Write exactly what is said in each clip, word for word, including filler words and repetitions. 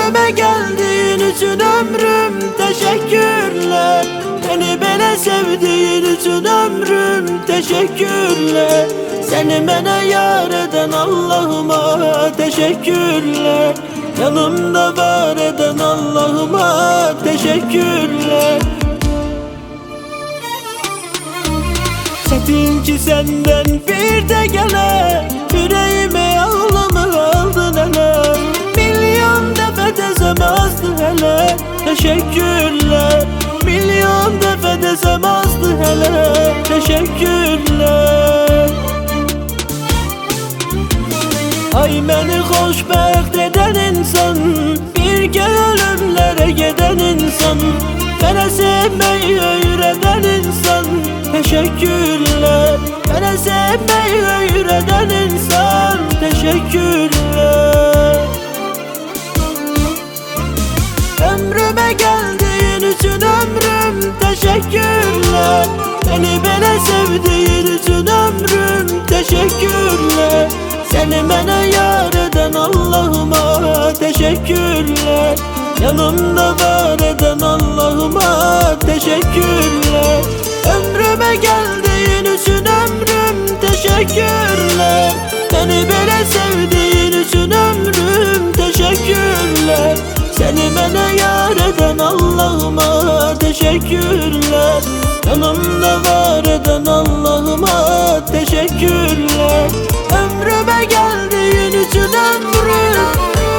Ömrüme geldiğin için ömrüm teşekkürler. Beni böyle sevdiğin için ömrüm teşekkürler. Seni bana yar eden Allah'ıma teşekkürler. Yanımda var eden Allah'ıma teşekkürler. Çetin ki senden bir de gele, yüreğime ağlamı aldın hele. Milyon defa desem azdı hele, teşekkürler. Milyon defa desem azdı hele, teşekkürler. Ay beni xoşbəxt eden insan, birgə ölümlərə gedən insan, bana sevmeyi öğreten insan, teşekkürler. Bana sevmeyi öğreten insan, teşekkürler. Ömrüme geldiğin için ömrüm teşekkürler. Beni böyle sevdiğin için ömrüm teşekkürler. Seni bana yar eden Allah'ıma teşekkürler. Yanımda var eden Allah'ıma teşekkürler. Ömrüme geldiğin için ömrüm teşekkürler. Beni böyle sevdiğin için ömrüm teşekkürler. Seni bana yar eden Allah'ıma teşekkürler. Yanımda var eden Allah'ıma teşekkürler. Ömrüme geldiğin için ömrüm.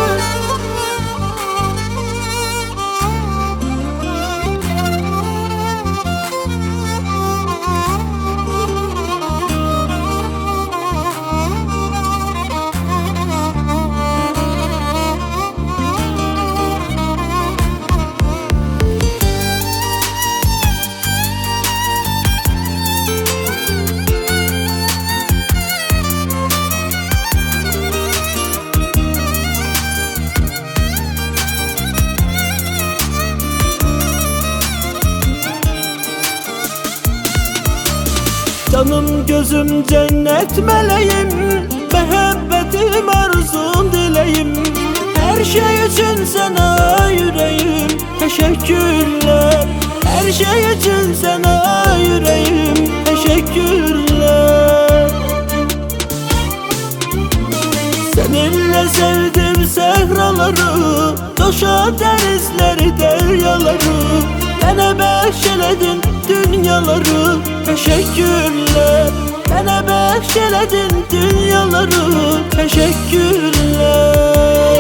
Canım gözüm cennet meleğim, muhabbetim arzum dileğim. Her şey için sana yüreğim teşekkürler. Her şey için sana yüreğim teşekkürler. Seninle sevdim sehraları, doşa denizleri deryaları. Bana bahşeledin dünyaları, teşekkürler. Bana bahşeledin dünyaları, teşekkürler.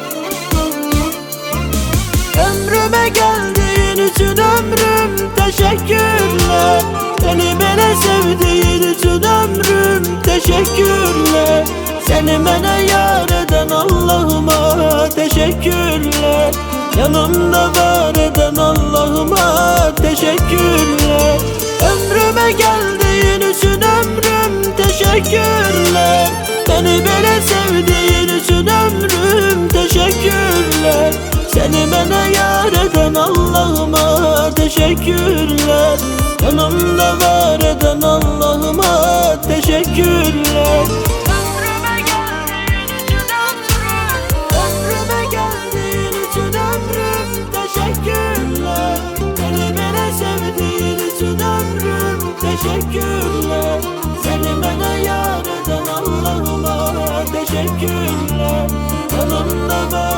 Ömrüme geldiğin için ömrüm teşekkürler. Beni böyle sevdiğin için ömrüm teşekkürler. Seni bana yar eden Allah'ıma teşekkürler. Yanımda var eden Allah'ıma teşekkürler. Ömrüme geldiğin için ömrüm teşekkürler. Beni böyle sevdiğin için ömrüm teşekkürler. Seni bana yar eden Allah'ıma teşekkürler. Yanımda var eden Allah'ıma teşekkürler. Ömrüme geldiğin için ömrüm, ömrüme geldiğin için ömrüm teşekkürler. Beni böyle sevdiğin için ömrüm teşekkürler. Seni bana yar eden Allah'ıma teşekkürler. Yanımda var